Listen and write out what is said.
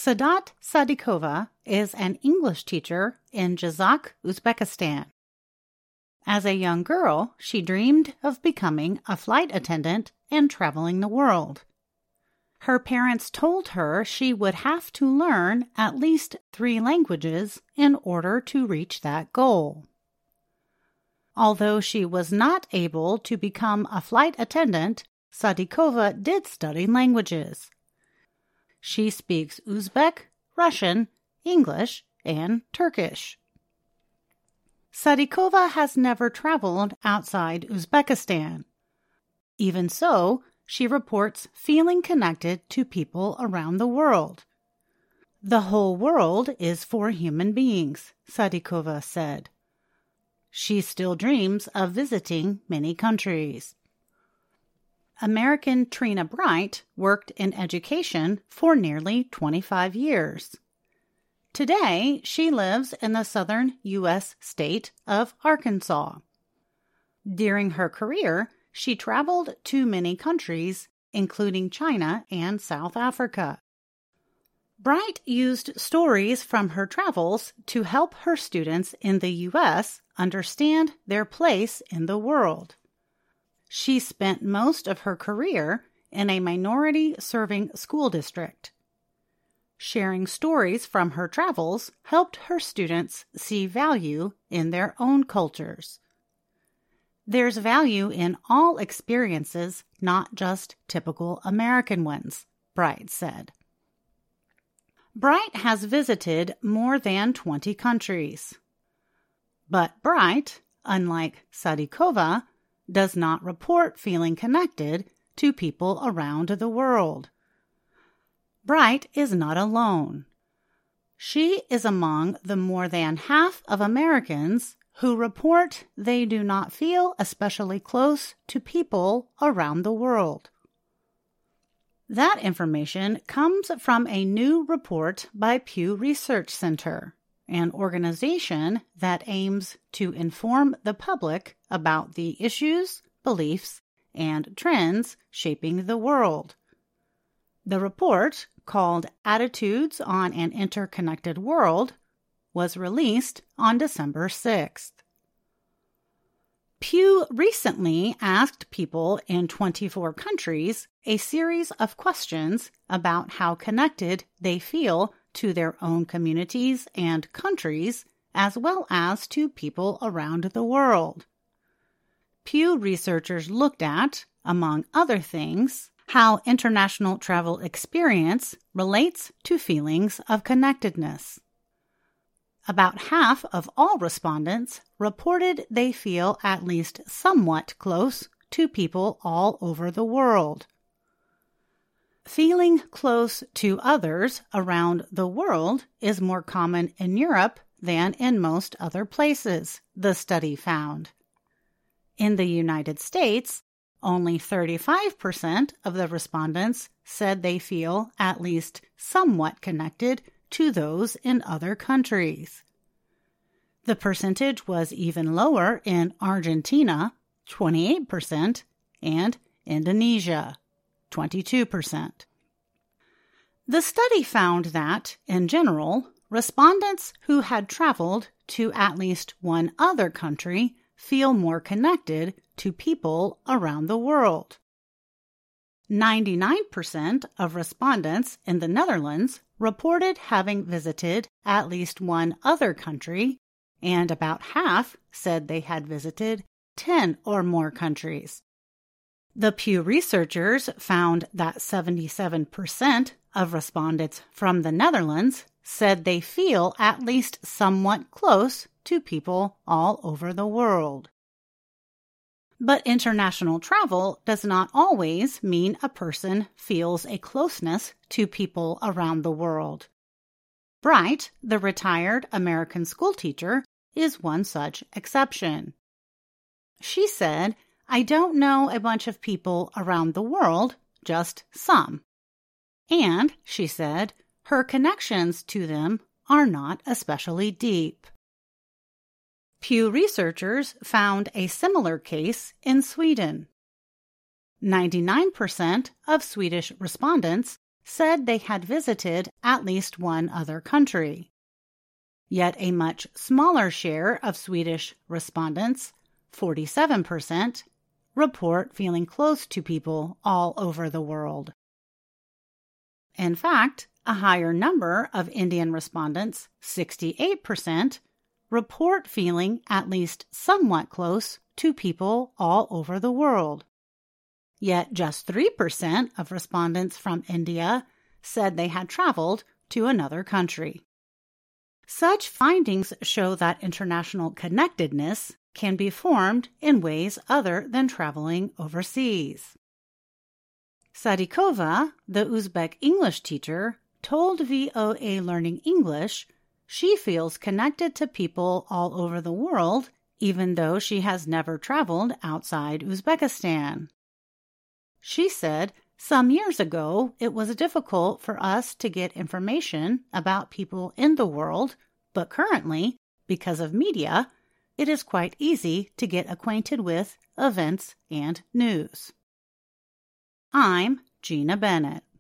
Sadat Sadikova is an English teacher in Jazak, Uzbekistan. As a young girl, she dreamed of becoming a flight attendant and traveling the world. Her parents told her she would have to learn at least 3 languages in order to reach that goal. Although she was not able to become a flight attendant, Sadikova did study languages. She speaks Uzbek, Russian, English, and Turkish. Sadikova has never traveled outside Uzbekistan. Even so, she reports feeling connected to people around the world. The whole world is for human beings, Sadikova said. She still dreams of visiting many countries. American Trina Bright worked in education for nearly 25 years. Today, she lives in the southern U.S. state of Arkansas. During her career, she traveled to many countries, including China and South Africa. Bright used stories from her travels to help her students in the U.S. understand their place in the world. She spent most of her career in a minority-serving school district. Sharing stories from her travels helped her students see value in their own cultures. There's value in all experiences, not just typical American ones, Bright said. Bright has visited more than 20 countries. But Bright, unlike Sadikova, does not report feeling connected to people around the world. Bright is not alone. She is among the more than half of Americans who report they do not feel especially close to people around the world. That information comes from a new report by Pew Research Center, an organization that aims to inform the public about the issues, beliefs, and trends shaping the world. The report, called Attitudes on an Interconnected World, was released on December 6th. Pew recently asked people in 24 countries a series of questions about how connected they feel to their own communities and countries, as well as to people around the world. Pew researchers looked at, among other things, how international travel experience relates to feelings of connectedness. About half of all respondents reported they feel at least somewhat close to people all over the world. Feeling close to others around the world is more common in Europe than in most other places, the study found. In the United States, only 35% of the respondents said they feel at least somewhat connected to those in other countries. The percentage was even lower in Argentina, 28%, and Indonesia, 22%. The study found that, in general, respondents who had traveled to at least one other country feel more connected to people around the world. 99% of respondents in the Netherlands reported having visited at least one other country, and about half said they had visited 10 or more countries. The Pew researchers found that 77% of respondents from the Netherlands said they feel at least somewhat close to people all over the world. But international travel does not always mean a person feels a closeness to people around the world. Bright, the retired American schoolteacher, is one such exception. She said, "I don't know a bunch of people around the world, just some." And, she said, her connections to them are not especially deep. Pew researchers found a similar case in Sweden. 99% of Swedish respondents said they had visited at least one other country. Yet a much smaller share of Swedish respondents, 47%, report feeling close to people all over the world. In fact, a higher number of Indian respondents, 68%, report feeling at least somewhat close to people all over the world. Yet just 3% of respondents from India said they had traveled to another country. Such findings show that international connectedness can be formed in ways other than traveling overseas. Sadikova, the Uzbek English teacher, told VOA Learning English she feels connected to people all over the world, even though she has never traveled outside Uzbekistan. She said, "Some years ago, it was difficult for us to get information about people in the world, but currently, because of media, it is quite easy to get acquainted with events and news." I'm Gina Bennett.